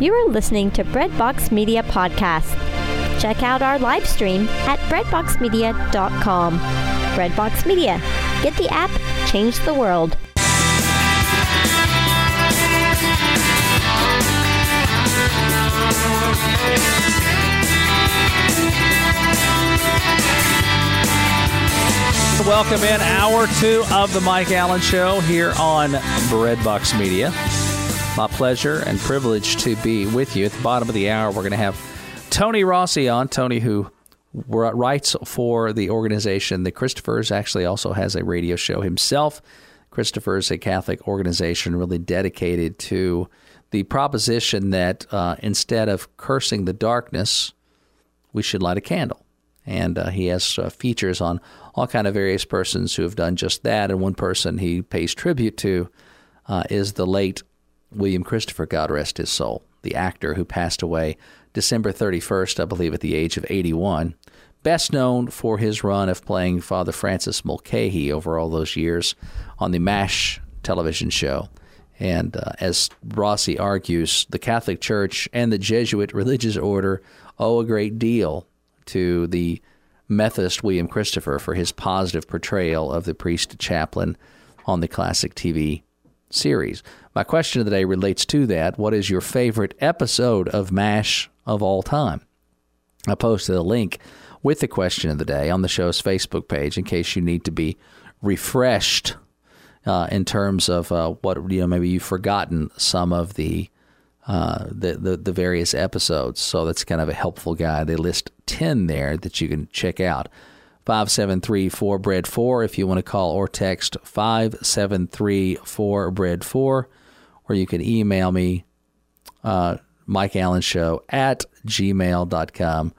You are listening to Breadbox Media Podcast. Check out our live stream at breadboxmedia.com. Breadbox Media. Get the app, change the world. Welcome in Hour 2 of the Mike Allen Show here on Breadbox Media. My pleasure and privilege to be with you. At the bottom of the hour, we're going to have Tony Rossi on. Tony, who writes for the organization The Christophers, actually also has a radio show himself. Christophers, a Catholic organization really dedicated to the proposition that instead of cursing the darkness, we should light a candle. And he has features on all kind of various persons who have done just that. And one person he pays tribute to is the late William Christopher, God rest his soul, the actor who passed away December 31st, I believe, at the age of 81. Best known for his run of playing Father Francis Mulcahy over all those years on the MASH television show. And as Rossi argues, the Catholic Church and the Jesuit religious order owe a great deal to the Methodist William Christopher for his positive portrayal of the priest chaplain on the classic TV series. My question of the day relates to that. What is your favorite episode of MASH of all time? I posted a link with the question of the day on the show's Facebook page in case you need to be refreshed in terms of what maybe you've forgotten some of the various episodes. So that's kind of a helpful guide. They list 10 there that you can check out. 573-4BREAD4 if you want to call or text 573-4BREAD4, or you can email me mikeallenshow@gmail.com,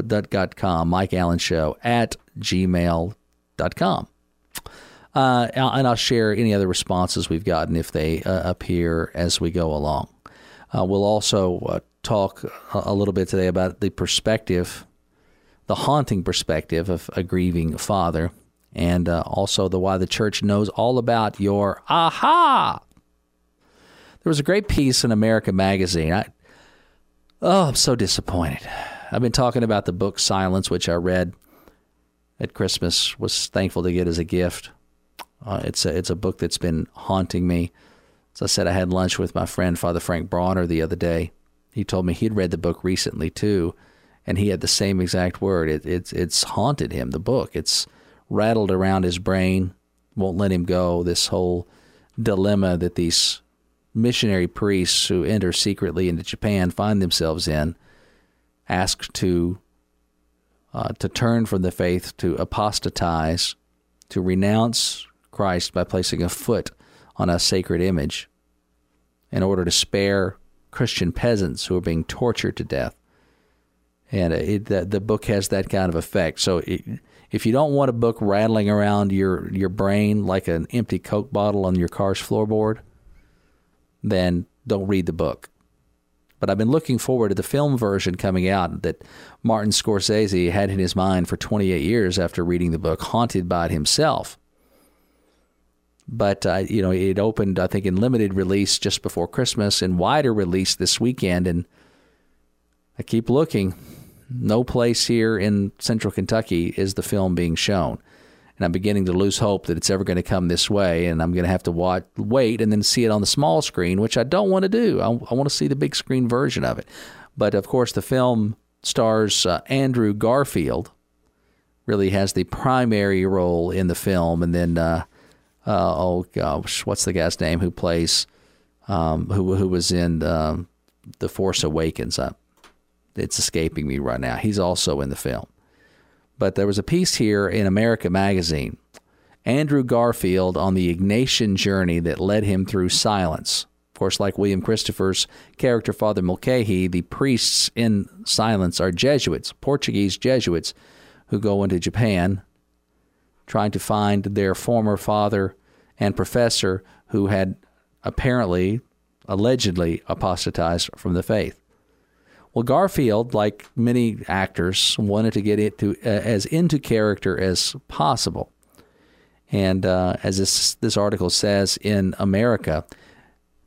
mikeallenshow@gmail.com. And I'll share any other responses we've gotten if they appear as we go along. We'll also talk a little bit today about the perspective, the haunting perspective of a grieving father, and also why the church knows all about your aha. There was a great piece in America Magazine. I'm so disappointed. I've been talking about the book Silence, which I read at Christmas, was thankful to get as a gift. It's a book that's been haunting me. As I said, I had lunch with my friend Father Frank Bronner the other day. He told me he'd read the book recently too, and he had the same exact word. It's haunted him, the book. It's rattled around his brain, won't let him go. This whole dilemma that these missionary priests who enter secretly into Japan find themselves in, asked to turn from the faith, to apostatize, to renounce Christ by placing a foot on a sacred image in order to spare Christian peasants who are being tortured to death. And the book has that kind of effect. So if you don't want a book rattling around your brain like an empty Coke bottle on your car's floorboard, then don't read the book. But I've been looking forward to the film version coming out that Martin Scorsese had in his mind for 28 years after reading the book, haunted by it himself. But, it opened, I think, in limited release just before Christmas and wider release this weekend. And I keep looking. No place here in central Kentucky is the film being shown. And I'm beginning to lose hope that it's ever going to come this way. And I'm going to have to wait and then see it on the small screen, which I don't want to do. I want to see the big screen version of it. But, of course, the film stars Andrew Garfield, really has the primary role in the film. And then... what's the guy's name who plays, who was in The Force Awakens? It's escaping me right now. He's also in the film. But there was a piece here in America Magazine, Andrew Garfield on the Ignatian journey that led him through Silence. Of course, like William Christopher's character, Father Mulcahy, the priests in Silence are Jesuits, Portuguese Jesuits, who go into Japan trying to find their former father and professor who had allegedly apostatized from the faith. Well, Garfield, like many actors, wanted to get as into character as possible. And as this article says, in America,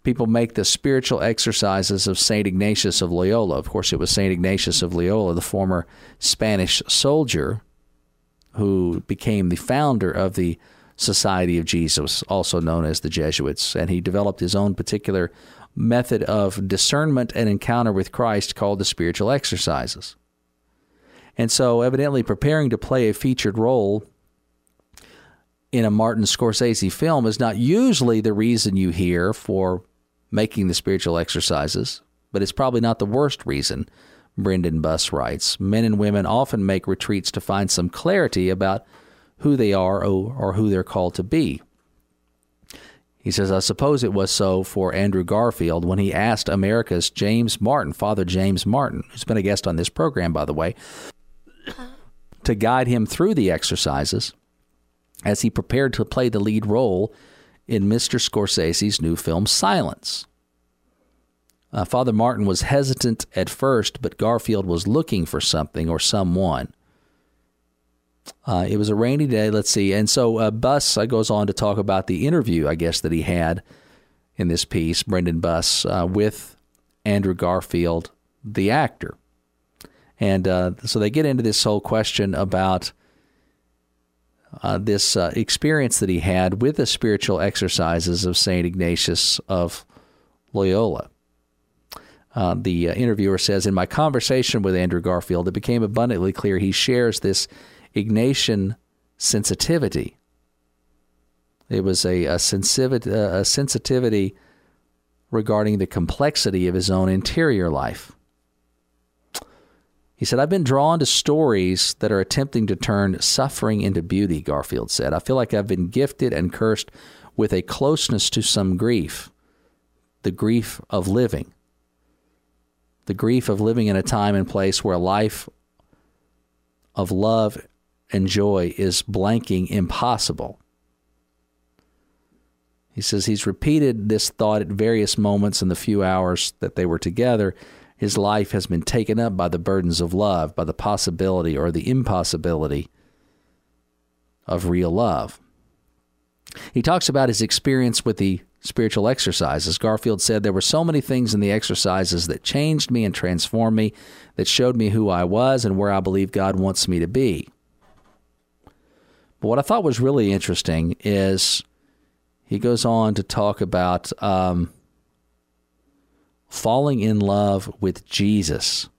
people make the spiritual exercises of St. Ignatius of Loyola. Of course, it was St. Ignatius of Loyola, the former Spanish soldier who became the founder of the Society of Jesus, also known as the Jesuits. And he developed his own particular method of discernment and encounter with Christ called the spiritual exercises. And so evidently preparing to play a featured role in a Martin Scorsese film is not usually the reason you hear for making the spiritual exercises, but it's probably not the worst reason, Brendan Buss writes. Men and women often make retreats to find some clarity about who they are or who they're called to be. He says, I suppose it was so for Andrew Garfield when he asked America's James Martin, Father James Martin, who's been a guest on this program, by the way, to guide him through the exercises as he prepared to play the lead role in Mr. Scorsese's new film, Silence. Father Martin was hesitant at first, but Garfield was looking for something or someone. It was a rainy day, let's see. And so Buss goes on to talk about the interview, I guess, that he had in this piece, Brendan Buss, with Andrew Garfield, the actor. And so they get into this whole question about this experience that he had with the spiritual exercises of St. Ignatius of Loyola. The interviewer says, in my conversation with Andrew Garfield, it became abundantly clear he shares this Ignatian sensitivity. It was a sensitivity regarding the complexity of his own interior life. He said, I've been drawn to stories that are attempting to turn suffering into beauty, Garfield said. I feel like I've been gifted and cursed with a closeness to some grief, the grief of living. The grief of living in a time and place where a life of love and joy is blanking impossible. He says he's repeated this thought at various moments in the few hours that they were together. His life has been taken up by the burdens of love, by the possibility or the impossibility of real love. He talks about his experience with the spiritual exercises. Garfield said, there were so many things in the exercises that changed me and transformed me, that showed me who I was and where I believe God wants me to be. But what I thought was really interesting is he goes on to talk about falling in love with Jesus.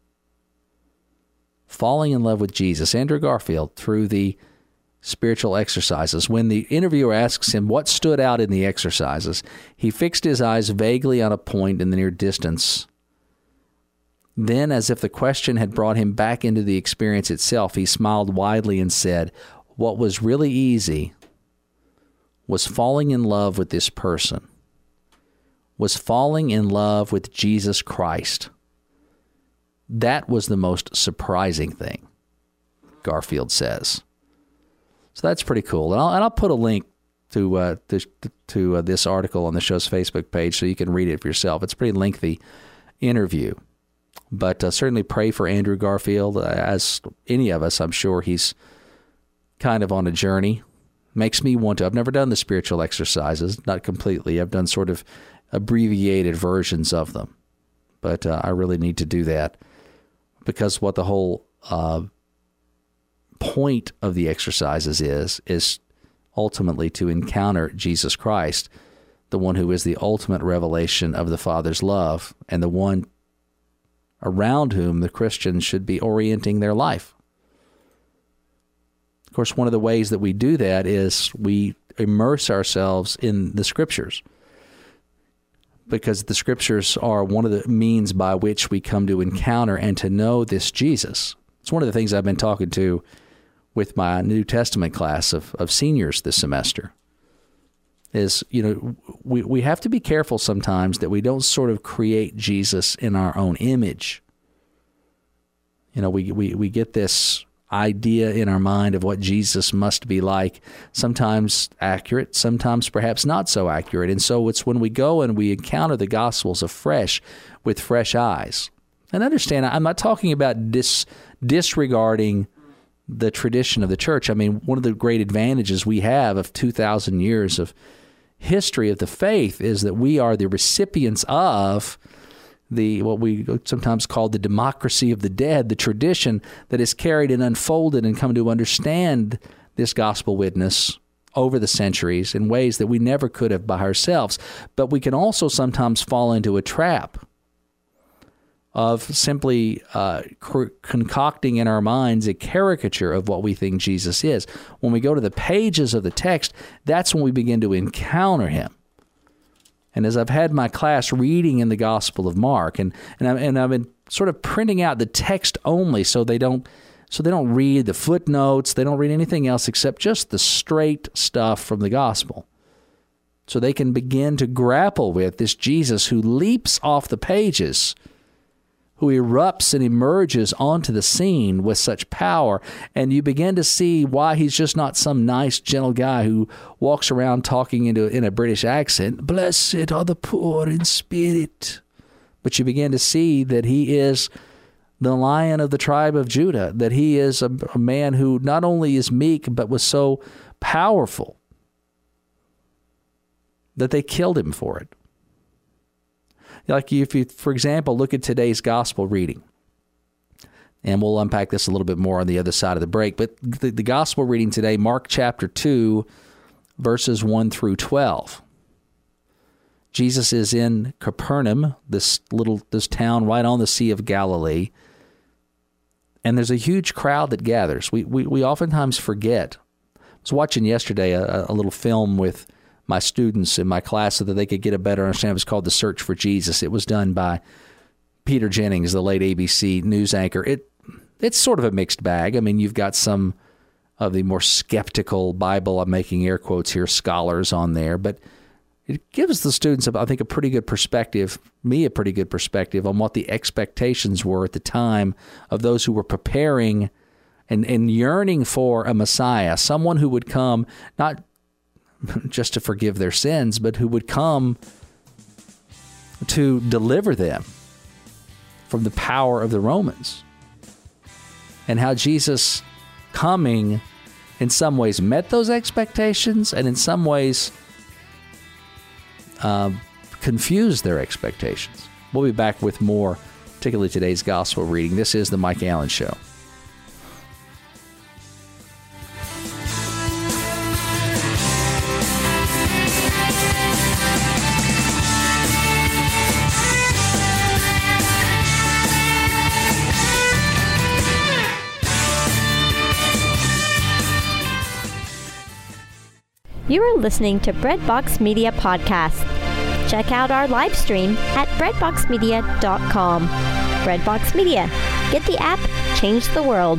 Falling in love with Jesus. Andrew Garfield, through the spiritual exercises. When the interviewer asks him what stood out in the exercises, he fixed his eyes vaguely on a point in the near distance. Then, as if the question had brought him back into the experience itself, he smiled widely and said, what was really easy was falling in love with this person, was falling in love with Jesus Christ. That was the most surprising thing, Garfield says. So that's pretty cool. And I'll put a link to this article on the show's Facebook page so you can read it for yourself. It's a pretty lengthy interview. But certainly pray for Andrew Garfield. As any of us, I'm sure he's kind of on a journey. Makes me want to. I've never done the spiritual exercises, not completely. I've done sort of abbreviated versions of them. But I really need to do that because what the whole point of the exercises is ultimately to encounter Jesus Christ, the one who is the ultimate revelation of the Father's love and the one around whom the Christians should be orienting their life. Of course, one of the ways that we do that is we immerse ourselves in the Scriptures, because the Scriptures are one of the means by which we come to encounter and to know this Jesus. It's one of the things I've been talking to with my New Testament class of seniors this semester. Is, we have to be careful sometimes that we don't sort of create Jesus in our own image. We get this idea in our mind of what Jesus must be like, sometimes accurate, sometimes perhaps not so accurate. And so it's when we go and we encounter the Gospels afresh with fresh eyes. And understand, I'm not talking about disregarding the tradition of the church. I mean, one of the great advantages we have of 2,000 years of history of the faith is that we are the recipients of what we sometimes call the democracy of the dead, the tradition that is carried and unfolded and come to understand this gospel witness over the centuries in ways that we never could have by ourselves. But we can also sometimes fall into a trap of simply concocting in our minds a caricature of what we think Jesus is. When we go to the pages of the text, that's when we begin to encounter him. And as I've had my class reading in the Gospel of Mark, and I've been sort of printing out the text only so they don't read the footnotes, they don't read anything else except just the straight stuff from the Gospel. So they can begin to grapple with this Jesus who leaps off the pages, who erupts and emerges onto the scene with such power. And you begin to see why he's just not some nice, gentle guy who walks around talking in a British accent. Blessed are the poor in spirit. But you begin to see that he is the Lion of the tribe of Judah, that he is a man who not only is meek, but was so powerful that they killed him for it. Like if you, for example, look at today's gospel reading, and we'll unpack this a little bit more on the other side of the break, but the gospel reading today, Mark chapter 2, verses 1 through 12. Jesus is in Capernaum, this town right on the Sea of Galilee, and there's a huge crowd that gathers. We oftentimes forget. I was watching yesterday a little film with my students in my class so that they could get a better understanding. It was called The Search for Jesus. It was done by Peter Jennings, the late ABC news anchor. It's sort of a mixed bag. I mean, you've got some of the more skeptical Bible, I'm making air quotes here, scholars on there, but it gives the students, I think, a pretty good perspective on what the expectations were at the time of those who were preparing and yearning for a Messiah, someone who would come not just to forgive their sins, but who would come to deliver them from the power of the Romans. And how Jesus coming in some ways met those expectations and in some ways confused their expectations. We'll be back with more, particularly today's gospel reading. This is The Mike Allen Show. You are listening to Breadbox Media Podcast. Check out our live stream at breadboxmedia.com. Breadbox Media. Get the app, change the world.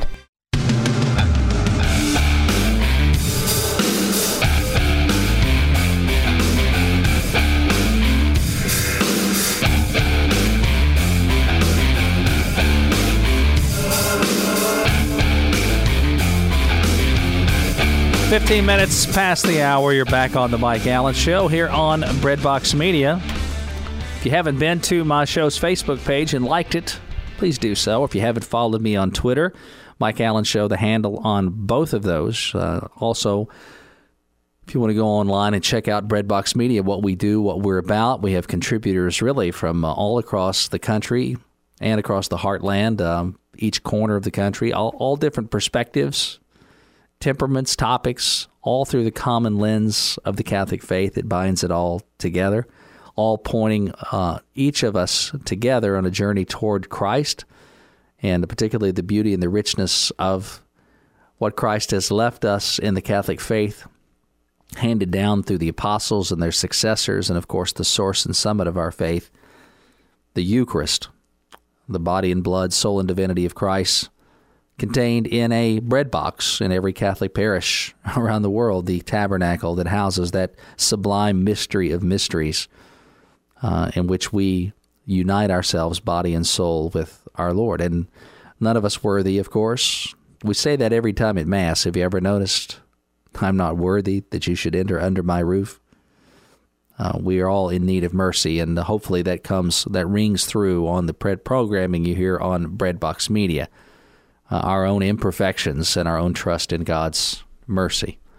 "15 minutes past the hour. You're back on the Mike Allen Show here on Breadbox Media. If you haven't been to my show's Facebook page and liked it, please do so. If you haven't followed me on Twitter, Mike Allen Show, the handle on both of those. Also, if you want to go online and check out Breadbox Media, what we do, what we're about, we have contributors really from all across the country and across the heartland, each corner of the country, all different perspectives, temperaments, topics, all through the common lens of the Catholic faith. It binds it all together, all pointing each of us together on a journey toward Christ, and particularly the beauty and the richness of what Christ has left us in the Catholic faith, handed down through the apostles and their successors, and of course the source and summit of our faith, the Eucharist, the body and blood, soul and divinity of Christ, contained in a bread box in every Catholic parish around the world, the tabernacle that houses that sublime mystery of mysteries in which we unite ourselves, body and soul, with our Lord. And none of us worthy, of course. We say that every time at Mass. Have you ever noticed, I'm not worthy that you should enter under my roof? We are all in need of mercy, and hopefully that rings through on the programming you hear on Breadbox Media. Our own imperfections and our own trust in God's mercy.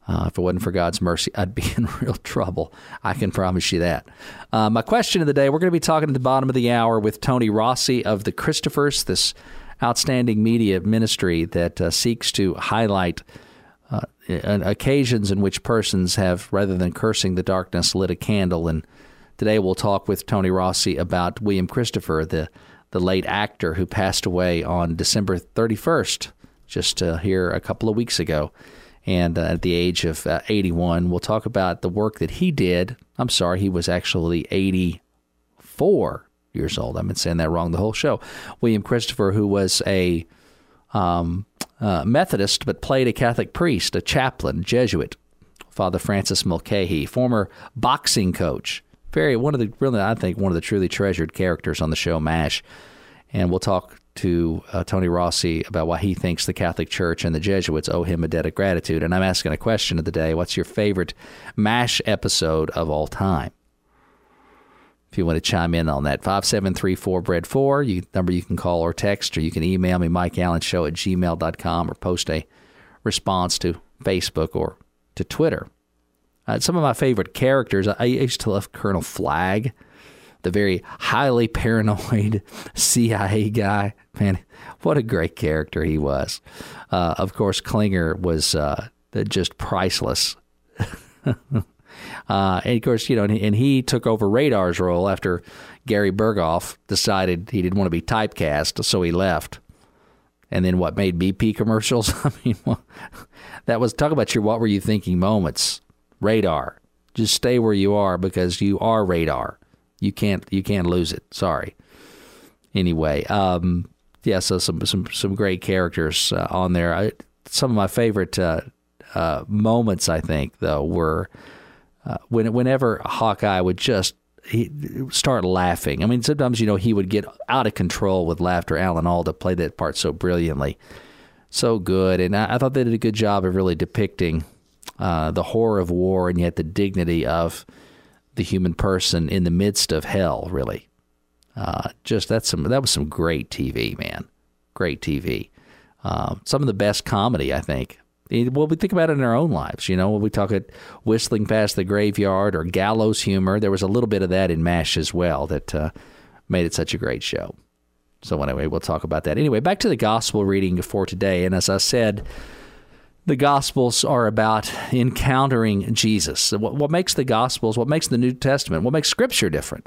If it wasn't for God's mercy, I'd be in real trouble. I can promise you that. My question of the day, we're going to be talking at the bottom of the hour with Tony Rossi of the Christophers, this outstanding media ministry that seeks to highlight occasions in which persons have, rather than cursing the darkness, lit a candle. And today we'll talk with Tony Rossi about William Christopher, the late actor who passed away on December 31st, just here a couple of weeks ago. And at the age of 81, we'll talk about the work that he did. I'm sorry, he was actually 84 years old. I've been saying that wrong the whole show. William Christopher, who was a Methodist, but played a Catholic priest, a chaplain, Jesuit, Father Francis Mulcahy, former boxing coach. One of the truly treasured characters on the show MASH. And we'll talk to Tony Rossi about why he thinks the Catholic Church and the Jesuits owe him a debt of gratitude. And I'm asking a question of the day. What's your favorite MASH episode of all time? If you want to chime in on that, 5734-BREAD4, number you can call or text, or you can email me, MikeAllenShow@gmail.com, or post a response to Facebook or to Twitter. Some of my favorite characters, I used to love Colonel Flagg, the very highly paranoid CIA guy. Man, what a great character he was. Of course, Klinger was just priceless. And of course, and he took over Radar's role after Gary Berghoff decided he didn't want to be typecast, so he left. And then made BP commercials? I mean, that was, talk about your what were you thinking moments. Radar. Just stay where you are because you are Radar. You can't lose it. Sorry. Anyway, so some great characters on there. Some of my favorite moments, I think, though, were whenever Hawkeye would start laughing. I mean, sometimes, he would get out of control with laughter. Alan Alda played that part so brilliantly. So good. And I thought they did a good job of really depicting the horror of war and yet the dignity of the human person in the midst of hell, really. That was some great TV, man. Great TV. Some of the best comedy, I think. Well, we think about it in our own lives, when we talk at Whistling Past the Graveyard or gallows humor. There was a little bit of that in MASH as well that made it such a great show. So anyway, we'll talk about that. Anyway, back to the gospel reading for today. And as I said, the Gospels are about encountering Jesus. What makes the Gospels, what makes the New Testament, what makes Scripture different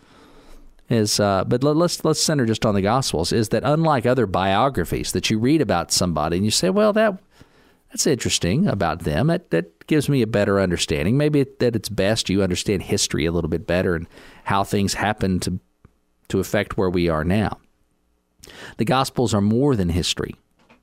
is, but let's center just on the Gospels, is that unlike other biographies that you read about somebody and you say, well, that's interesting about them. That gives me a better understanding. Maybe that it's best you understand history a little bit better and how things happen to affect where we are now. The Gospels are more than history.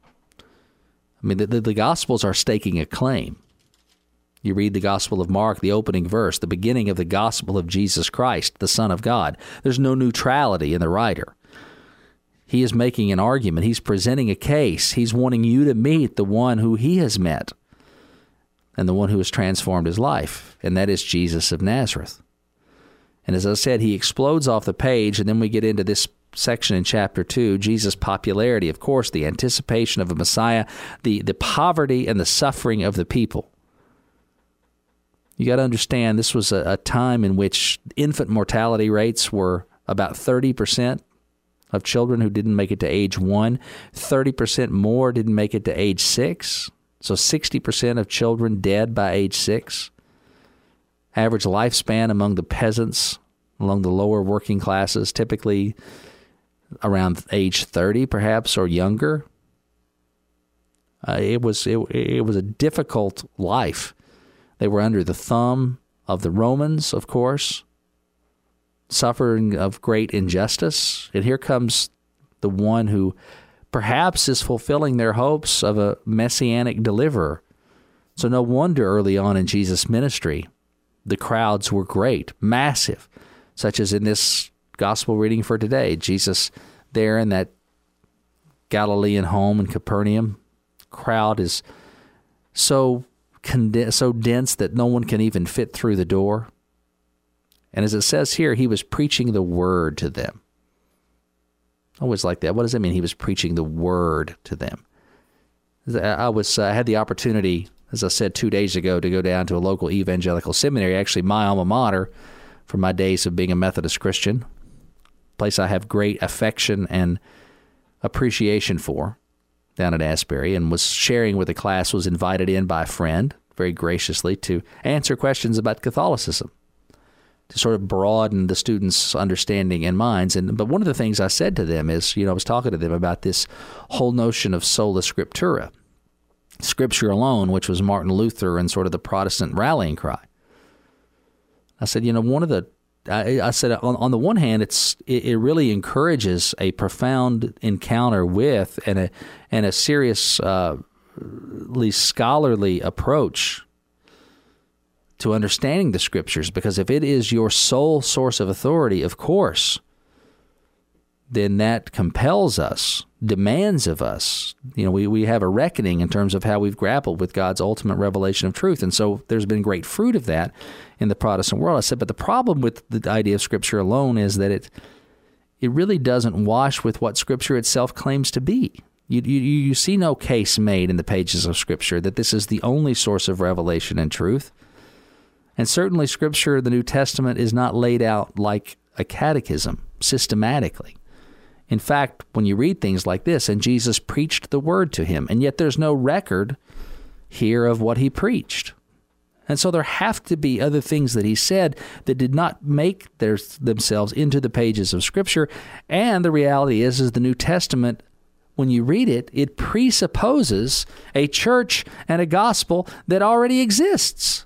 I mean, the Gospels are staking a claim. You read the Gospel of Mark, the opening verse, the beginning of the gospel of Jesus Christ, the Son of God. There's no neutrality in the writer. He is making an argument. He's presenting a case. He's wanting you to meet the one who he has met and the one who has transformed his life, and that is Jesus of Nazareth. And as I said, he explodes off the page, and then we get into this section in chapter 2, Jesus' popularity, of course, the anticipation of a Messiah, the poverty and the suffering of the people. You got to understand, this was a time in which infant mortality rates were about 30% of children who didn't make it to age 1. 30% more didn't make it to age 6. So 60% of children dead by age 6. Average lifespan among the peasants, among the lower working classes, typically around age 30, perhaps, or younger. It was a difficult life. They were under the thumb of the Romans, of course, suffering of great injustice. And here comes the one who perhaps is fulfilling their hopes of a messianic deliverer. So no wonder early on in Jesus' ministry, the crowds were great, massive, such as in this gospel reading for today. Jesus there in that Galilean home in Capernaum. Crowd is so dense that no one can even fit through the door. And as it says here, he was preaching the word to them. I always like that. What does that mean? He was preaching the word to them. I had the opportunity as I said 2 days ago, to go down to a local evangelical seminary, actually my alma mater from my days of being a Methodist Christian, place I have great affection and appreciation for down at Asbury, and was sharing with the class, was invited in by a friend very graciously to answer questions about Catholicism, to sort of broaden the students' understanding and minds. But one of the things I said to them is, I was talking to them about this whole notion of sola scriptura, Scripture alone, which was Martin Luther and sort of the Protestant rallying cry. I said, I said, on the one hand, it really encourages a profound encounter with and a seriously scholarly approach to understanding the Scriptures, because if it is your sole source of authority, of course, then that compels us, demands of us. We have a reckoning in terms of how we've grappled with God's ultimate revelation of truth. And so there's been great fruit of that in the Protestant world. I said, but the problem with the idea of Scripture alone is that it really doesn't wash with what Scripture itself claims to be. You see no case made in the pages of Scripture that this is the only source of revelation and truth. And certainly Scripture, the New Testament, is not laid out like a catechism systematically. In fact, when you read things like this, and Jesus preached the word to him, and yet there's no record here of what he preached. And so there have to be other things that he said that did not make themselves into the pages of Scripture. And the reality is the New Testament, when you read it, it presupposes a church and a gospel that already exists.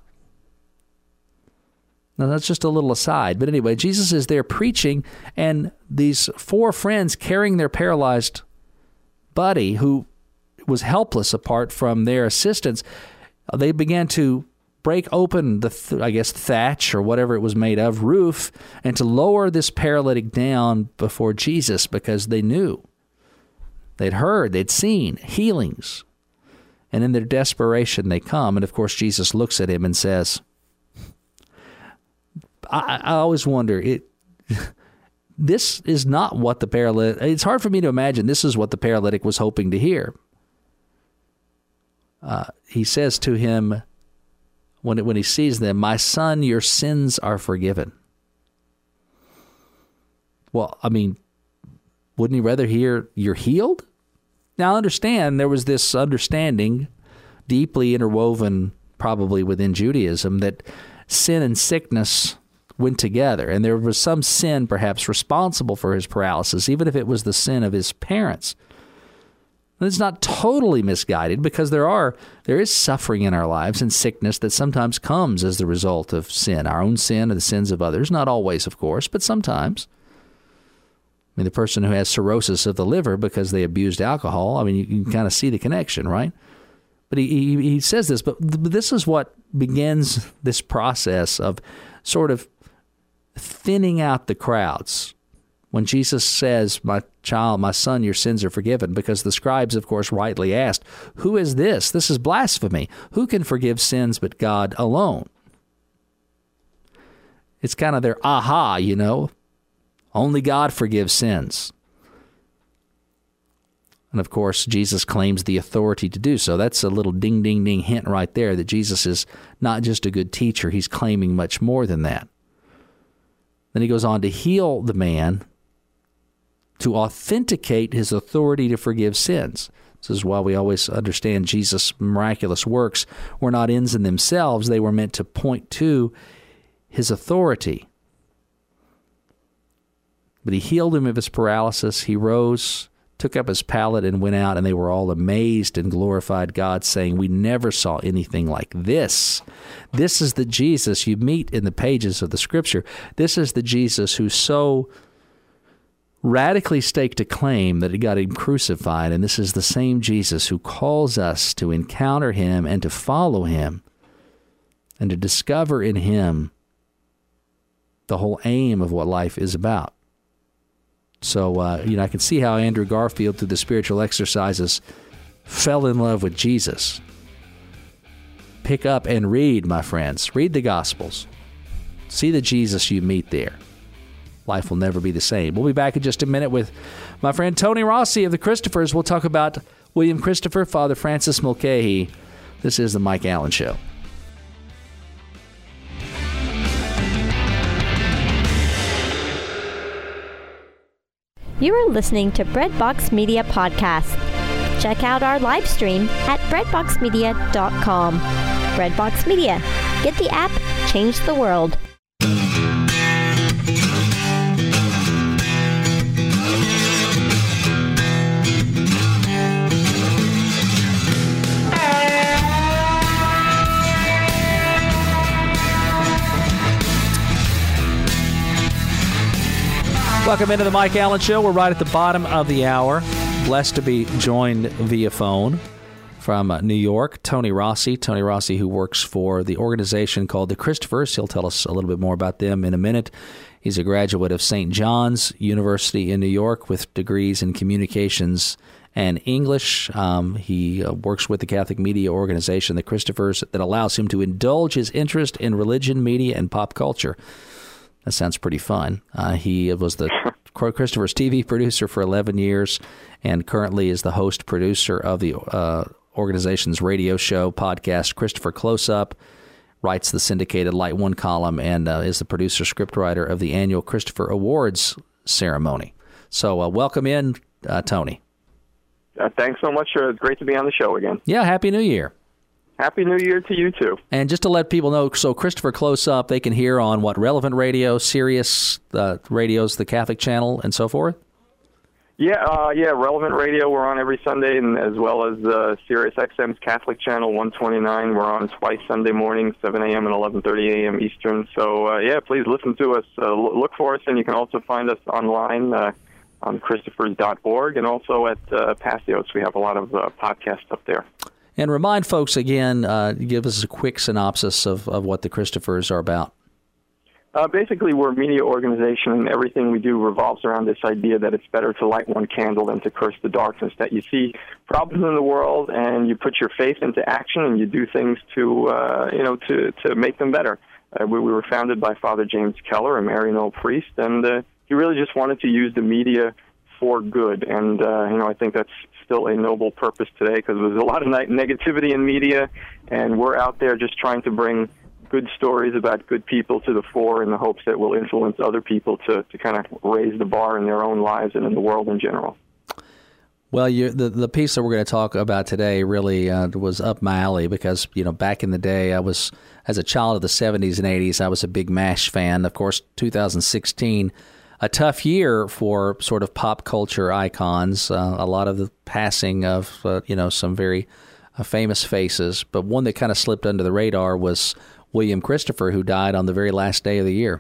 Now, that's just a little aside. But anyway, Jesus is there preaching, and these four friends carrying their paralyzed buddy, who was helpless apart from their assistance, they began to break open the, thatch or whatever it was made of, roof, and to lower this paralytic down before Jesus, because they knew. They'd heard, they'd seen healings. And in their desperation, they come. And of course, Jesus looks at him and says, I always wonder, this is not what the paralytic, it's hard for me to imagine this is what the paralytic was hoping to hear. He says to him, when he sees them, "My son, your sins are forgiven." Well, wouldn't he rather hear, "You're healed"? Now, understand, there was this understanding, deeply interwoven probably within Judaism, that sin and sickness went together, and there was some sin perhaps responsible for his paralysis, even if it was the sin of his parents. And it's not totally misguided, because there is suffering in our lives and sickness that sometimes comes as the result of sin, our own sin or the sins of others. Not always, of course, but sometimes. The person who has cirrhosis of the liver because they abused alcohol, you can kind of see the connection, right? But he says this, but this is what begins this process of sort of thinning out the crowds. When Jesus says, "My child, my son, your sins are forgiven," because the scribes, of course, rightly asked, "Who is this? This is blasphemy. Who can forgive sins but God alone?" It's kind of their aha, Only God forgives sins. And of course, Jesus claims the authority to do so. That's a little ding, ding, ding hint right there that Jesus is not just a good teacher. He's claiming much more than that. Then he goes on to heal the man, to authenticate his authority to forgive sins. This is why we always understand Jesus' miraculous works were not ends in themselves. They were meant to point to his authority. But he healed him of his paralysis. He rose, took up his pallet, and went out, and they were all amazed and glorified God, saying, "We never saw anything like this." This is the Jesus you meet in the pages of the Scripture. This is the Jesus who so radically staked a claim that it got him crucified, and this is the same Jesus who calls us to encounter him and to follow him and to discover in him the whole aim of what life is about. So, I can see how Andrew Garfield, through the spiritual exercises, fell in love with Jesus. Pick up and read, my friends. Read the Gospels. See the Jesus you meet there. Life will never be the same. We'll be back in just a minute with my friend Tony Rossi of the Christophers. We'll talk about William Christopher, Father Francis Mulcahy, This is the Mike Allen Show. You are listening to Breadbox Media Podcast. Check out our live stream at breadboxmedia.com. Breadbox Media. Get the app, change the world. Welcome into the Mike Allen Show. We're right at the bottom of the hour. Blessed to be joined via phone from New York, Tony Rossi. Tony Rossi, who works for the organization called the Christophers. He'll tell us a little bit more about them in a minute. He's a graduate of St. John's University in New York with degrees in communications and English. He works with the Catholic media organization, the Christophers, that allows him to indulge his interest in religion, media, and pop culture. That sounds pretty fun. He was the Christophers TV producer for 11 years and currently is the host producer of the organization's radio show podcast, Christopher Close-Up, writes the syndicated Light One column, and is the producer scriptwriter of the annual Christopher Awards ceremony. So welcome in, Tony. Thanks so much. It's great to be on the show again. Yeah, Happy New Year. Happy New Year to you, too. And just to let people know, so Christopher Close-Up, they can hear on what, Relevant Radio, Sirius Radio's the Catholic channel, and so forth? Yeah, Relevant Radio, we're on every Sunday, and as well as Sirius XM's Catholic channel 129. We're on twice Sunday mornings, 7 a.m. and 11:30 a.m. Eastern. So, please listen to us. Look for us, and you can also find us online on christophers.org, and also at Passios. We have a lot of podcasts up there. And remind folks again, give us a quick synopsis of what the Christophers are about. Basically, we're a media organization, and everything we do revolves around this idea that it's better to light one candle than to curse the darkness, that you see problems in the world and you put your faith into action and you do things to make them better. We were founded by Father James Keller, a Marian priest, and he really just wanted to use the media for good. And, I think that's still a noble purpose today, because there's a lot of negativity in media, and we're out there just trying to bring good stories about good people to the fore in the hopes that will influence other people to kind of raise the bar in their own lives and in the world in general. Well, the piece that we're going to talk about today really was up my alley because, back in the day, as a child of the 70s and 80s, I was a big MASH fan. Of course, 2016, a tough year for sort of pop culture icons, a lot of the passing of, some very famous faces. But one that kind of slipped under the radar was William Christopher, who died on the very last day of the year.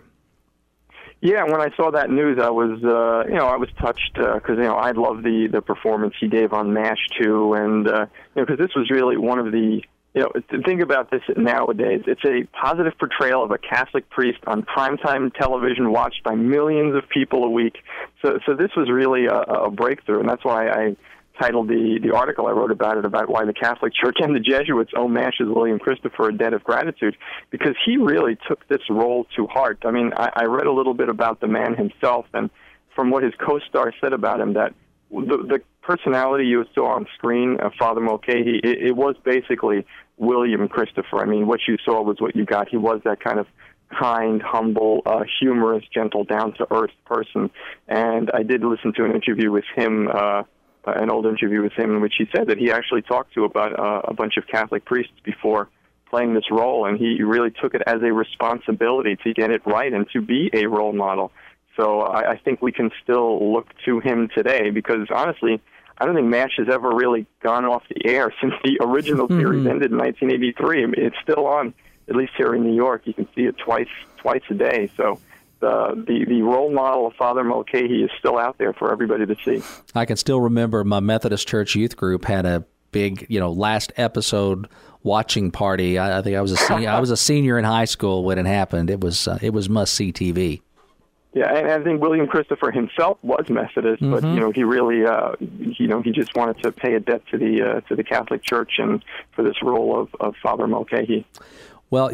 Yeah, when I saw that news, I was, I was touched because, I love the performance he gave on MASH too, and because this was really one of the, think about this nowadays. It's a positive portrayal of a Catholic priest on primetime television, watched by millions of people a week. So this was really a breakthrough, and that's why I titled the article I wrote about why the Catholic Church and the Jesuits owe MASH's William Christopher a debt of gratitude, because he really took this role to heart. I mean, I read a little bit about the man himself, and from what his co-star said about him, that the personality you saw on screen of Father Mulcahy, it was basically William Christopher. I mean, what you saw was what you got. He was that kind of kind, humble, humorous, gentle, down-to-earth person. And I did listen to an interview with him, an old interview with him, in which he said that he actually talked to about a bunch of Catholic priests before playing this role, and he really took it as a responsibility to get it right and to be a role model. So I think we can still look to him today, because honestly, I don't think MASH has ever really gone off the air since the original series ended in 1983. I mean, it's still on, at least here in New York. You can see it twice a day. So the role model of Father Mulcahy is still out there for everybody to see. I can still remember my Methodist Church youth group had a big, last episode watching party. I think I was a senior in high school when it happened. It was must-see TV. Yeah, and I think William Christopher himself was Methodist, but he really, he just wanted to pay a debt to the Catholic Church and for this role of Father Mulcahy. Well,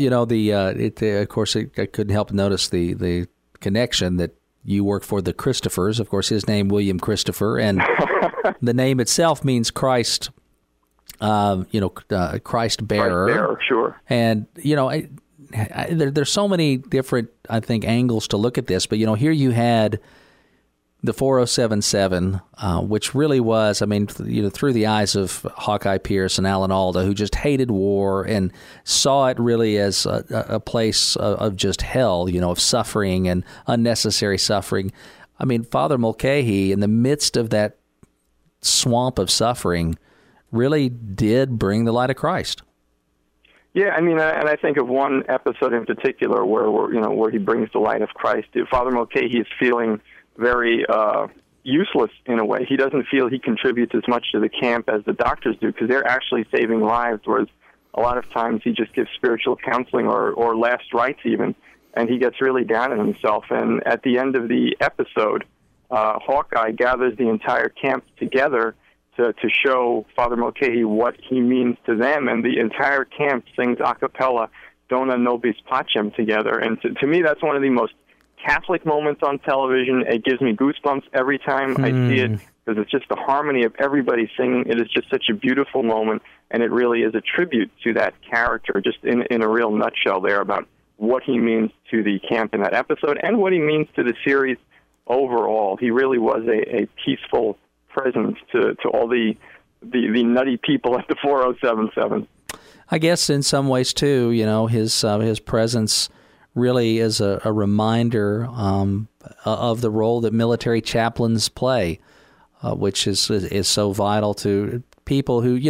of course, I couldn't help but notice the connection that you work for the Christophers. Of course, his name William Christopher, and the name itself means Christ Christ bearer. Christ bearer, sure. And, there's so many different, I think, angles to look at this. But, here you had the 4077, which really was, through the eyes of Hawkeye Pierce and Alan Alda, who just hated war and saw it really as a place of just hell, of suffering and unnecessary suffering. Father Mulcahy, in the midst of that swamp of suffering, really did bring the light of Christ. Yeah, and I think of one episode in particular where he brings the light of Christ. Father Mulcahy is feeling very useless in a way. He doesn't feel he contributes as much to the camp as the doctors do, because they're actually saving lives, whereas a lot of times he just gives spiritual counseling or last rites even, and he gets really down on himself. And at the end of the episode, Hawkeye gathers the entire camp together to show Father Mulcahy what he means to them, and the entire camp sings a cappella Dona Nobis Pacem together. And to me, that's one of the most Catholic moments on television. It gives me goosebumps every time I see it, because it's just the harmony of everybody singing. It is just such a beautiful moment, and it really is a tribute to that character, just in a real nutshell there, about what he means to the camp in that episode and what he means to the series overall. He really was a peaceful presence to all the nutty people at the 4077. I guess in some ways too, his presence really is a reminder of the role that military chaplains play, which is so vital to people who,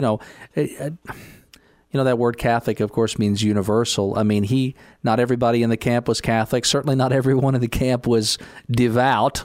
that word Catholic, of course, means universal. Not everybody in the camp was Catholic. Certainly not everyone in the camp was devout.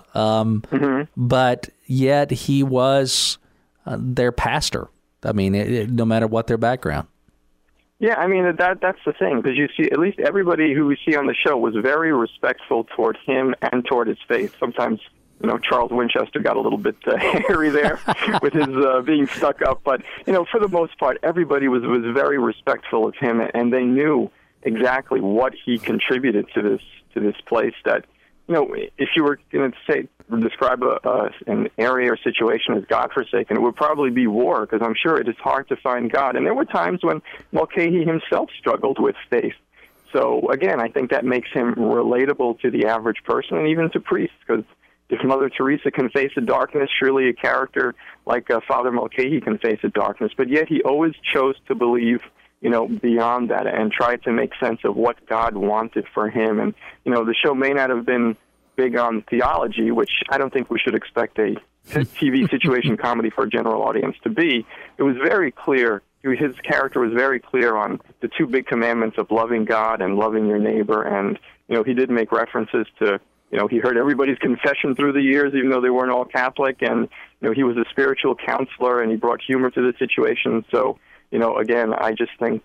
But yet he was their pastor. No matter what their background. Yeah, that's the thing, because you see, at least everybody who we see on the show was very respectful toward him and toward his faith. Sometimes, Charles Winchester got a little bit hairy there with his being stuck up, but for the most part, everybody was very respectful of him, and they knew exactly what he contributed to this place. That if you were going to describe an area or situation as godforsaken, it would probably be war, because I'm sure it is hard to find God. And there were times when Mulcahy himself struggled with faith. So, again, I think that makes him relatable to the average person and even to priests, because if Mother Teresa can face the darkness, surely a character like Father Mulcahy can face the darkness. But yet he always chose to believe, beyond that, and tried to make sense of what God wanted for him. And, the show may not have been big on theology, which I don't think we should expect a TV situation comedy for a general audience to be. It was very clear, his character was very clear on the two big commandments of loving God and loving your neighbor. And, he did make references to, he heard everybody's confession through the years, even though they weren't all Catholic. And, he was a spiritual counselor, and he brought humor to the situation. So, again, I just think,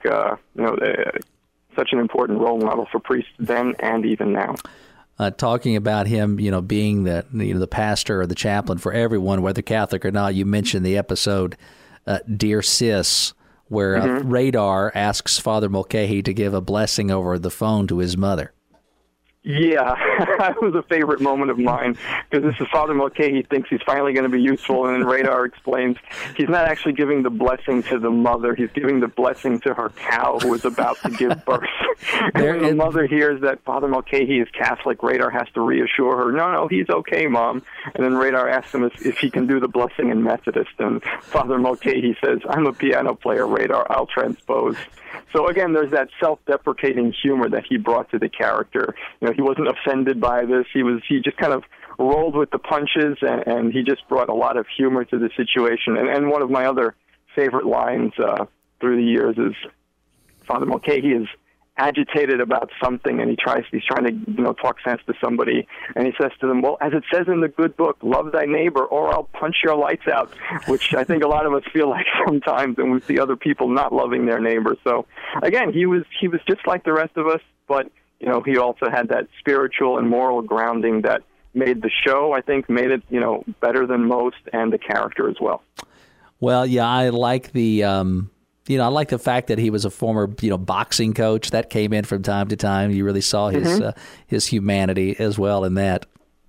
such an important role model for priests then and even now. Talking about him, being the pastor or the chaplain for everyone, whether Catholic or not. You mentioned the episode "Dear Sis," where Radar asks Father Mulcahy to give a blessing over the phone to his mother. Yeah, that was a favorite moment of mine, because this is Father Mulcahy thinks he's finally going to be useful, and then Radar explains he's not actually giving the blessing to the mother, he's giving the blessing to her cow who is about to give birth. And when the mother hears that Father Mulcahy is Catholic, Radar has to reassure her, no, he's okay, Mom. And then Radar asks him if he can do the blessing in Methodist, and Father Mulcahy says, I'm a piano player, Radar, I'll transpose. So again, there's that self-deprecating humor that he brought to the character. He wasn't offended by this. He just kind of rolled with the punches, and he just brought a lot of humor to the situation. And one of my other favorite lines through the years is Father Mulcahy is agitated about something, and he's trying to talk sense to somebody, and he says to them, well, as it says in the good book, love thy neighbor or I'll punch your lights out, which I think a lot of us feel like sometimes when we see other people not loving their neighbor. So again, he was just like the rest of us, but he also had that spiritual and moral grounding that made the show, I think, made it better than most, and the character as well. Well, yeah, I like the I like the fact that he was a former, boxing coach. That came in from time to time. You really saw his humanity as well in that.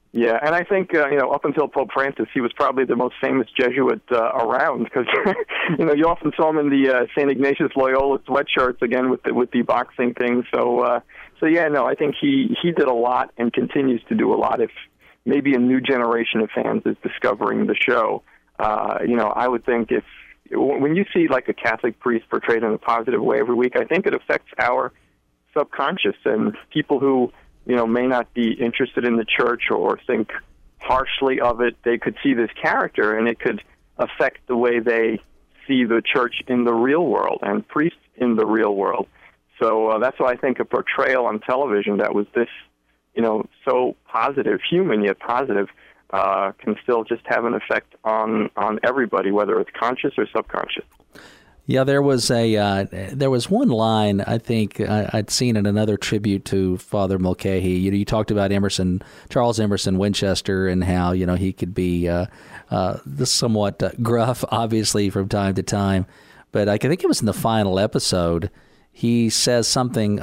Yeah, and I think, up until Pope Francis, he was probably the most famous Jesuit around because, you often saw him in the St. Ignatius Loyola sweatshirts again with the boxing thing. So I think he did a lot and continues to do a lot. If maybe a new generation of fans is discovering the show, I would think when you see like a Catholic priest portrayed in a positive way every week, I think it affects our subconscious, and people who may not be interested in the church or think harshly of it, they could see this character, and it could affect the way they see the church in the real world and priests in the real world. So that's why I think a portrayal on television that was this, so positive, human yet positive, can still just have an effect on everybody, whether it's conscious or subconscious. Yeah, there was one line I think I'd seen in another tribute to Father Mulcahy. You talked about Charles Emerson Winchester, and how he could be somewhat gruff, obviously from time to time. But I think it was in the final episode. He says something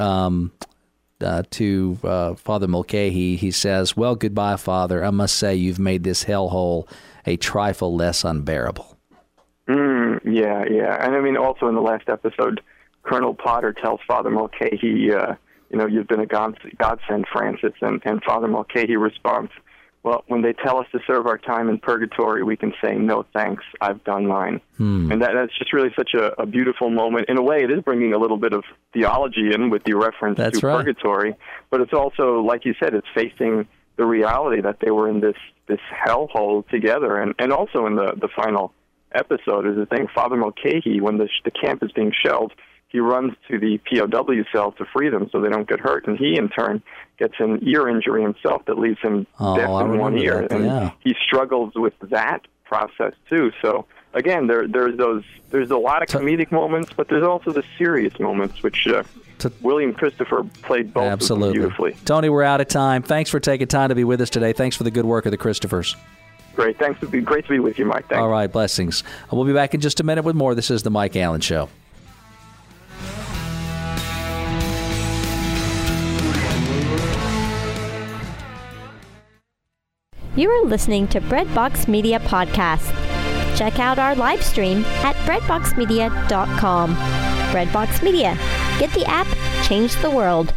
to Father Mulcahy. He says, "Well, goodbye, Father. I must say you've made this hellhole a trifle less unbearable." Yeah. And I mean, also in the last episode, Colonel Potter tells Father Mulcahy, you've been a godsend, Francis. And Father Mulcahy responds, "Well, when they tell us to serve our time in purgatory, we can say, no thanks, I've done mine." And that's just really such a beautiful moment. In a way, it is bringing a little bit of theology in with the reference to purgatory. But it's also, like you said, it's facing the reality that they were in this hellhole together. And also in the final episode is the thing, Father Mulcahy, when the camp is being shelled, he runs to the POW cell to free them so they don't get hurt, and he in turn gets an ear injury himself that leaves him deaf in one ear, and he struggles with that process too. So again, there's a lot of comedic moments, but there's also the serious moments, which William Christopher played both absolutely beautifully. Tony, we're out of time. Thanks for taking time to be with us today. Thanks for the good work of the Christophers. Great. Thanks. It'd be great to be with you, Mike. Thanks. All right. Blessings. We'll be back in just a minute with more. This is The Mike Allen Show. You are listening to Breadbox Media Podcast. Check out our live stream at breadboxmedia.com. Breadbox Media. Get the app. Change the world.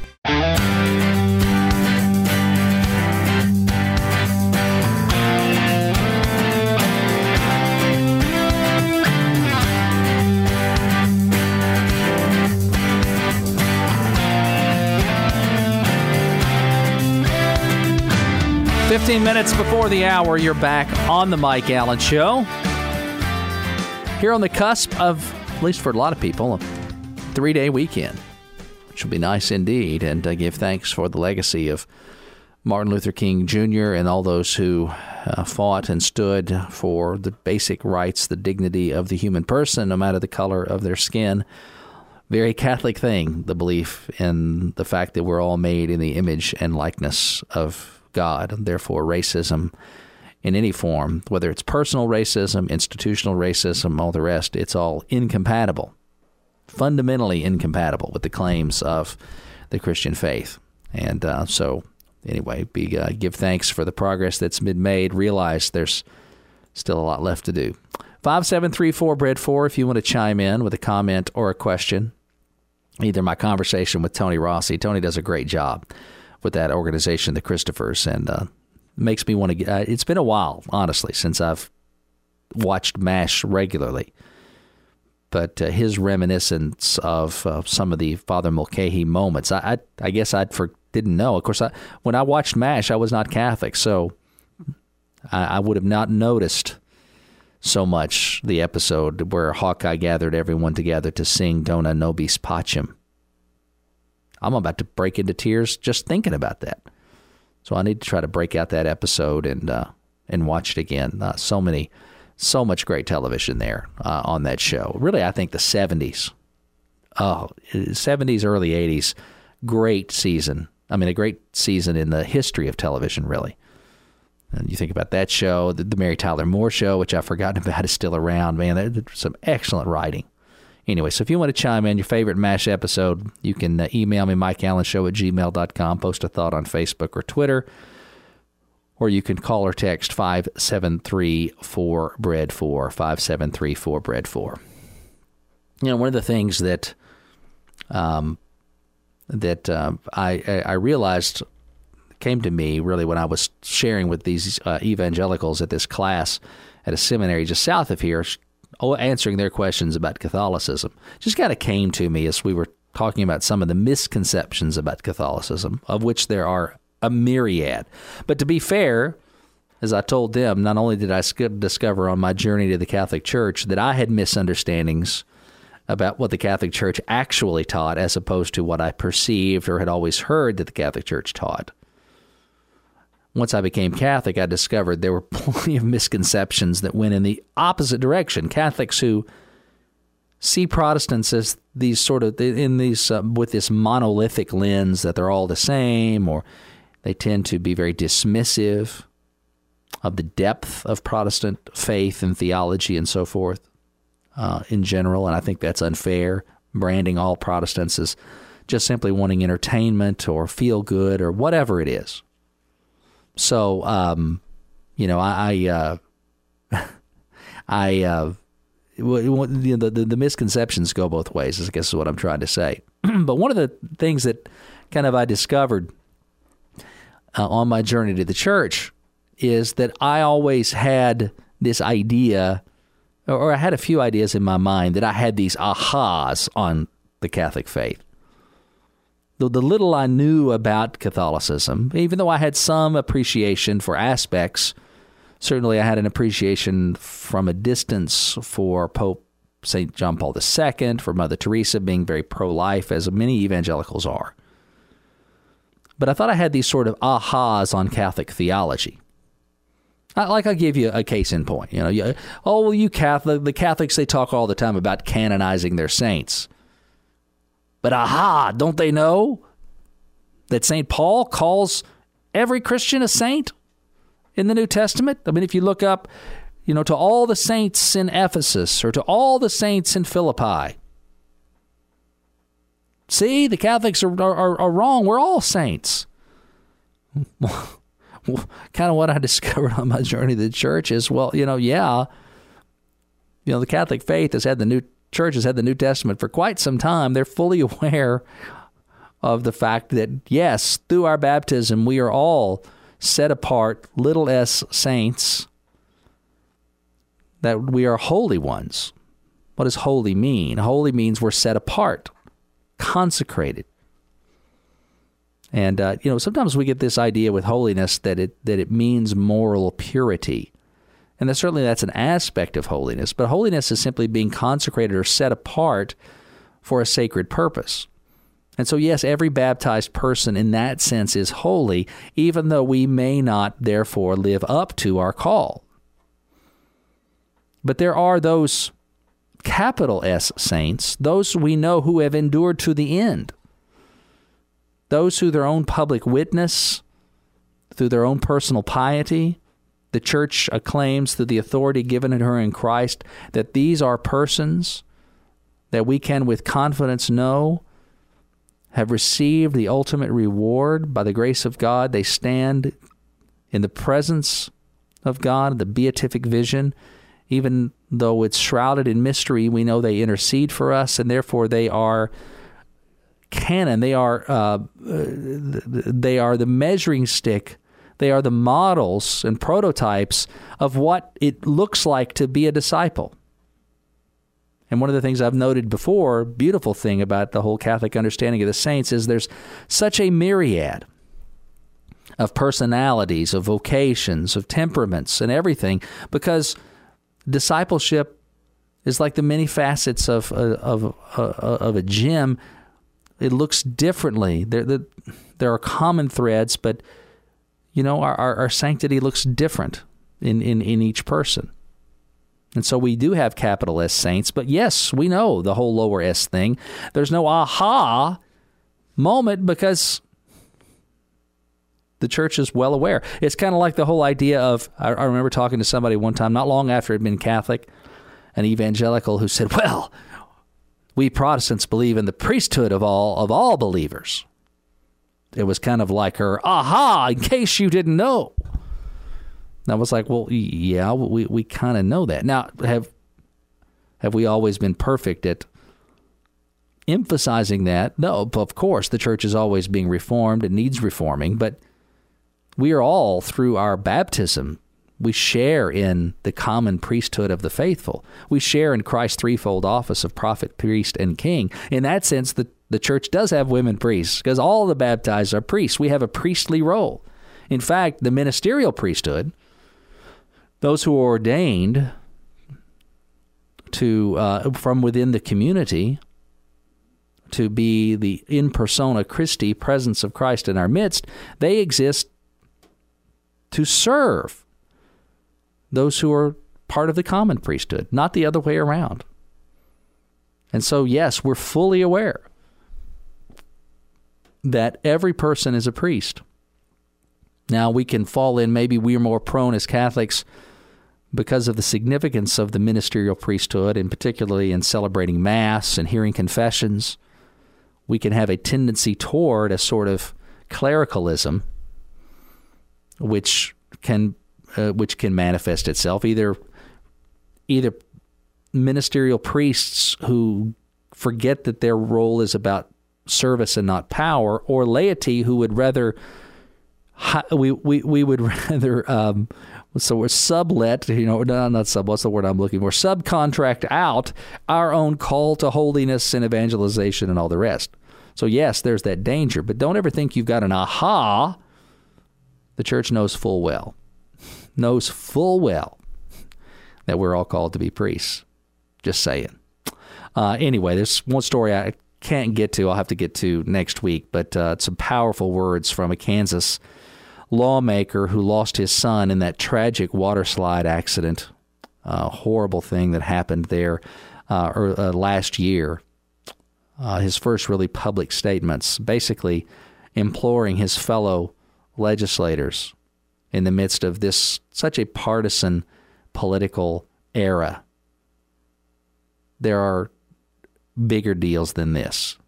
15 minutes before the hour, you're back on The Mike Allen Show. Here on the cusp of, at least for a lot of people, a 3-day weekend, which will be nice indeed. And I give thanks for the legacy of Martin Luther King Jr. and all those who fought and stood for the basic rights, the dignity of the human person, no matter the color of their skin. Very Catholic thing, the belief in the fact that we're all made in the image and likeness of God. Therefore, racism in any form, whether it's personal racism, institutional racism, all the rest, it's all incompatible, fundamentally incompatible with the claims of the Christian faith. And so, anyway, give thanks for the progress that's been made. Realize there's still a lot left to do. 5734-BREAD4 if you want to chime in with a comment or a question. Either my conversation with Tony Rossi. Tony does a great job with that organization, the Christophers, and makes me want to get... it's been a while, honestly, since I've watched MASH regularly. But his reminiscence of some of the Father Mulcahy moments, I guess didn't know. Of course, when I watched MASH, I was not Catholic, so I would have not noticed so much the episode where Hawkeye gathered everyone together to sing Dona Nobis Pacem. I'm about to break into tears just thinking about that. So I need to try to break out that episode and watch it again. So much great television there on that show. Really, I think the 70s, early 80s, great season. I mean, a great season in the history of television, really. And you think about that show, the Mary Tyler Moore Show, which I've forgotten about, is still around. Man, there's some excellent writing. Anyway, so if you want to chime in your favorite MASH episode, you can email me, MikeAllenShow@gmail.com, post a thought on Facebook or Twitter, or you can call or text 573-4BREAD4, 573-4BREAD4. One of the things that I realized came to me really when I was sharing with these evangelicals at this class at a seminary just south of here, answering their questions about Catholicism, just kind of came to me as we were talking about some of the misconceptions about Catholicism, of which there are a myriad. But to be fair, as I told them, not only did I discover on my journey to the Catholic Church that I had misunderstandings about what the Catholic Church actually taught as opposed to what I perceived or had always heard that the Catholic Church taught. Once I became Catholic, I discovered there were plenty of misconceptions that went in the opposite direction. Catholics who see Protestants as these sort of with this monolithic lens that they're all the same, or they tend to be very dismissive of the depth of Protestant faith and theology and so forth in general. And I think that's unfair, branding all Protestants as just simply wanting entertainment or feel good or whatever it is. So, the misconceptions go both ways, I guess is what I'm trying to say. But one of the things that kind of I discovered on my journey to the church is that I always had this idea, or I had a few ideas in my mind that I had these ahas on the Catholic faith. The little I knew about Catholicism, even though I had some appreciation for aspects, certainly I had an appreciation from a distance for Pope St. John Paul II, for Mother Teresa being very pro-life, as many evangelicals are. But I thought I had these sort of ahas on Catholic theology. I'll give you a case in point. The Catholics, they talk all the time about canonizing their saints. But don't they know that St. Paul calls every Christian a saint in the New Testament? I mean, if you look up, to all the saints in Ephesus or to all the saints in Philippi. See, the Catholics are wrong. We're all saints. Kind of what I discovered on my journey to the church is, the Catholic faith has had the Church has had the New Testament for quite some time. They're fully aware of the fact that, yes, through our baptism, we are all set apart, little s saints, that we are holy ones. What does holy mean? Holy means we're set apart, consecrated. And, sometimes we get this idea with holiness that it means moral purity. And that's an aspect of holiness. But holiness is simply being consecrated or set apart for a sacred purpose. And so, yes, every baptized person in that sense is holy, even though we may not, therefore, live up to our call. But there are those capital S saints, those we know who have endured to the end. Those through their own public witness, through their own personal piety, the Church acclaims through the authority given to her in Christ that these are persons that we can with confidence know have received the ultimate reward by the grace of God. They stand in the presence of God, the beatific vision. Even though it's shrouded in mystery, we know they intercede for us, and therefore they are canon. They are the measuring stick. They are the models and prototypes of what it looks like to be a disciple. And one of the things I've noted before, beautiful thing about the whole Catholic understanding of the saints, is there's such a myriad of personalities, of vocations, of temperaments, and everything, because discipleship is like the many facets of a gem. It looks differently. There are common threads, but our sanctity looks different in each person. And so we do have capital S saints, but yes, we know the whole lower S thing. There's no aha moment because the Church is well aware. It's kind of like the whole idea of, I remember talking to somebody one time, not long after I'd been Catholic, an evangelical, who said, well, we Protestants believe in the priesthood of all believers. It was kind of like her, aha, in case you didn't know. And I was like, well, yeah, we kind of know that. Now, have we always been perfect at emphasizing that? No, of course, the church is always being reformed. It needs reforming, but we are all, through our baptism, we share in the common priesthood of the faithful. We share in Christ's threefold office of prophet, priest, and king. In that sense, the church does have women priests because all the baptized are priests. We have a priestly role. In fact, the ministerial priesthood, those who are ordained to from within the community to be the in persona Christi, presence of Christ in our midst, they exist to serve those who are part of the common priesthood, not the other way around. And so, yes, we're fully aware that every person is a priest. Now, we can fall in, maybe we're more prone as Catholics because of the significance of the ministerial priesthood, and particularly in celebrating Mass and hearing confessions. We can have a tendency toward a sort of clericalism, which can manifest itself either ministerial priests who forget that their role is about service and not power, or laity who would rather we would rather so we're sublet, not sub, what's the word I'm looking for? Subcontract out our own call to holiness and evangelization and all the rest. So yes, there's that danger, but don't ever think you've got an aha. The church knows full well that we're all called to be priests. Just saying. Anyway, there's one story I can't get to. I'll have to get to next week, but some powerful words from a Kansas lawmaker who lost his son in that tragic water slide accident. Horrible thing that happened there last year. His first really public statements, basically imploring his fellow legislators in the midst of this such a partisan political era. There are bigger deals than this.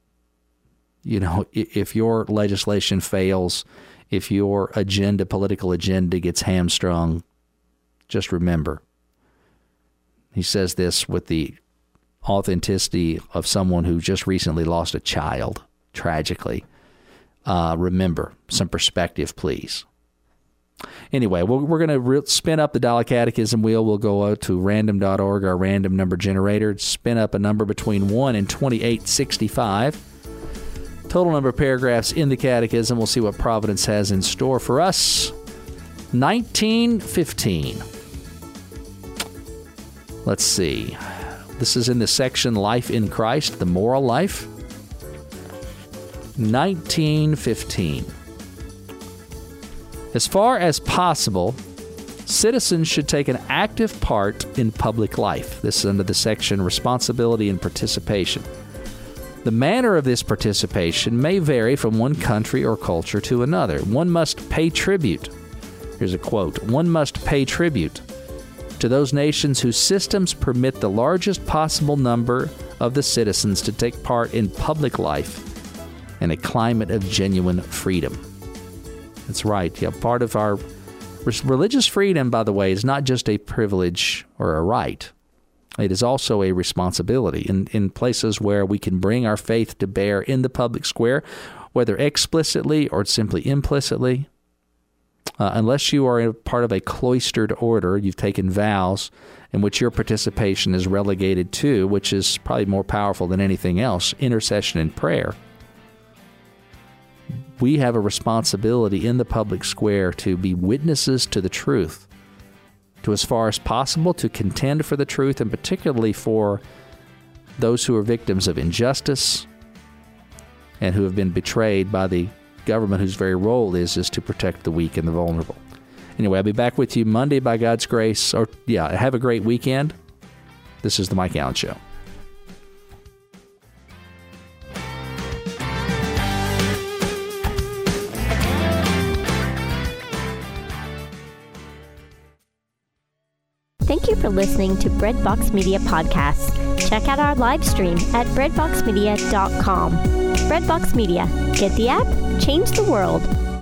If your legislation fails, if your political agenda gets hamstrung, just remember. He says this with the authenticity of someone who just recently lost a child, tragically. Remember, some perspective, please. Anyway, we're going to spin up the Dollar Catechism wheel. We'll go out to random.org, our random number generator, spin up a number between 1 and 2865. Total number of paragraphs in the Catechism. We'll see what Providence has in store for us. 1915. Let's see. This is in the section Life in Christ, the Moral Life. 1915. As far as possible, citizens should take an active part in public life. This is under the section Responsibility and Participation. The manner of this participation may vary from one country or culture to another. One must pay tribute. Here's a quote. One must pay tribute to those nations whose systems permit the largest possible number of the citizens to take part in public life in a climate of genuine freedom. That's right. Yeah, part of our religious freedom, by the way, is not just a privilege or a right. It is also a responsibility in places where we can bring our faith to bear in the public square, whether explicitly or simply implicitly. Unless you are a part of a cloistered order, you've taken vows in which your participation is relegated to, which is probably more powerful than anything else, intercession and prayer. We have a responsibility in the public square to be witnesses to the truth, to as far as possible to contend for the truth, and particularly for those who are victims of injustice and who have been betrayed by the government whose very role is to protect the weak and the vulnerable. Anyway, I'll be back with you Monday by God's grace. Have a great weekend. This is The Mike Allen Show. Thank you for listening to Breadbox Media Podcast. Check out our live stream at breadboxmedia.com. Breadbox Media. Get the app, change the world.